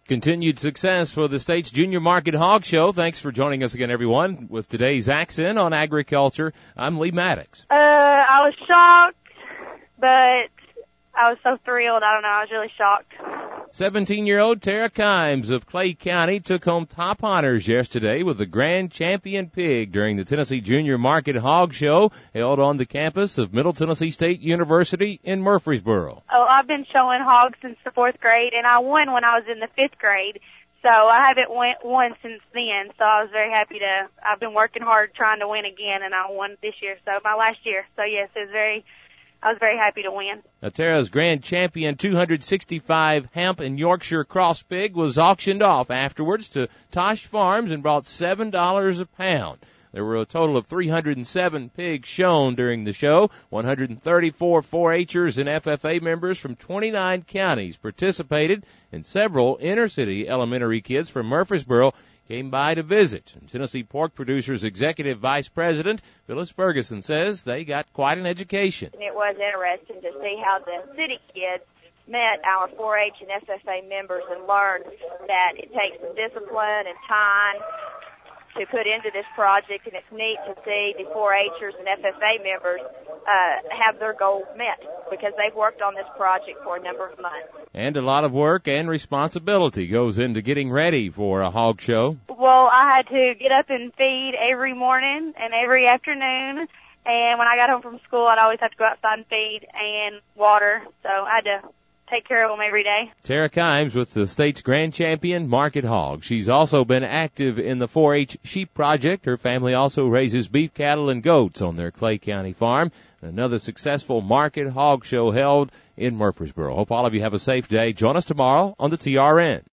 Continued success for the state's Junior Market Hog Show. Thanks for joining us again, everyone, with today's accent on agriculture. I'm Lee Maddox. I was shocked, but I was so thrilled. I don't know. I was really shocked. 17-year-old Tara Kimes of Clay County took home top honors yesterday with the Grand Champion Pig during the Tennessee Junior Market Hog Show held on the campus of Middle Tennessee State University in Murfreesboro. Oh, I've been showing hogs since the 4th grade, and I won when I was in the 5th grade. So I haven't won since then. So I was very happy I've been working hard trying to win again, and I won this year. So my last year. So yes, I was very happy to win. Now, Tara's Grand Champion 265 Hamp and Yorkshire Cross Pig was auctioned off afterwards to Tosh Farms and brought $7 a pound. There were a total of 307 pigs shown during the show. 134 4-H'ers and FFA members from 29 counties participated, and several inner-city elementary kids from Murfreesboro came by to visit. Tennessee Pork Producers Executive Vice President Phyllis Ferguson says they got quite an education. It was interesting to see how the city kids met our 4-H and FFA members and learned that it takes some discipline and time to put into this project, and it's neat to see the 4-H'ers and FFA members have their goals met because they've worked on this project for a number of months. And a lot of work and responsibility goes into getting ready for a hog show. Well, I had to get up and feed every morning and every afternoon, and when I got home from school, I'd always have to go outside and feed and water, so I had to take care of them every day. Tara Kimes with the state's Grand Champion Market Hog. She's also been active in the 4-H Sheep Project. Her family also raises beef, cattle, and goats on their Clay County farm. Another successful Market Hog Show held in Murfreesboro. Hope all of you have a safe day. Join us tomorrow on the TRN.